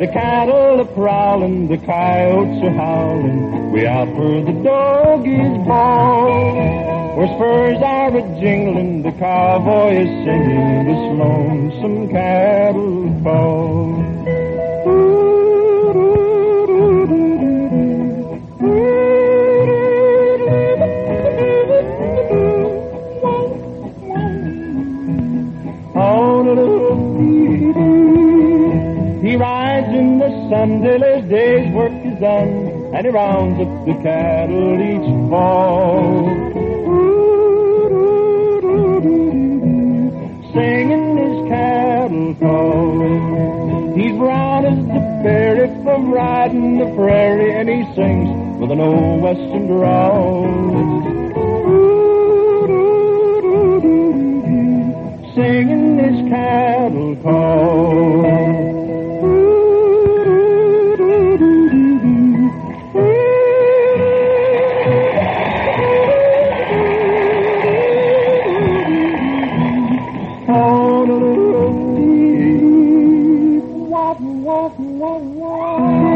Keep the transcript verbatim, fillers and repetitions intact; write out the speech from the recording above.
The cattle are prowling, the coyotes are howling, way out where the doggies bawl. Where spurs are a-jingling, the cowboy is singing this lonesome cattle call. He rides in the sun till his day's work is done, and he rounds up the cattle each fall. Singing his cattle call. He's brown as the berry from riding the prairie, and he sings with an old western drawl. Singing his cattle call. Walk, walk, walk, walk.